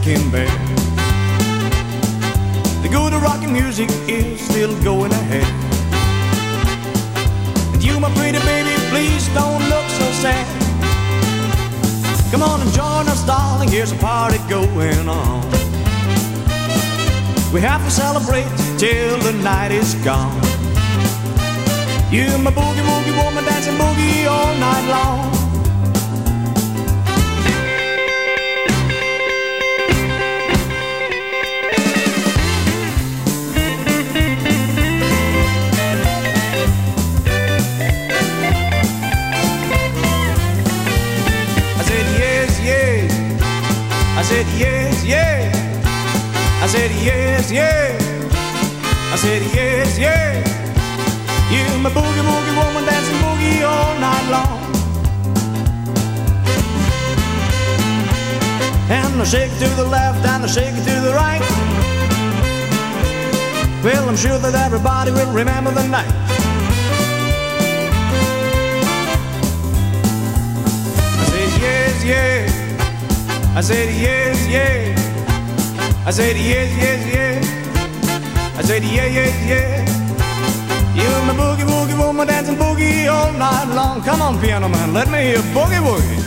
Can Bear. The good rockin' music is still going ahead. And you, my pretty baby, please don't look so sad. Come on and join us, darling, here's a party going on. We have to celebrate till the night is gone. You, my boogie woogie woman, dancing boogie all night long. I said yes, yes. I said yes, yes. I said yes, yes. You, my boogie woogie woman, dancing boogie all night long. And I shake it to the left and I shake it to the right. Well, I'm sure that everybody will remember the night. I said yes, yes. I said yes, yes. I said yes, yes, yes. I said yeah, yes, yes. You and my boogie woogie woman dancing boogie all night long. Come on, piano man, let me hear boogie woogie.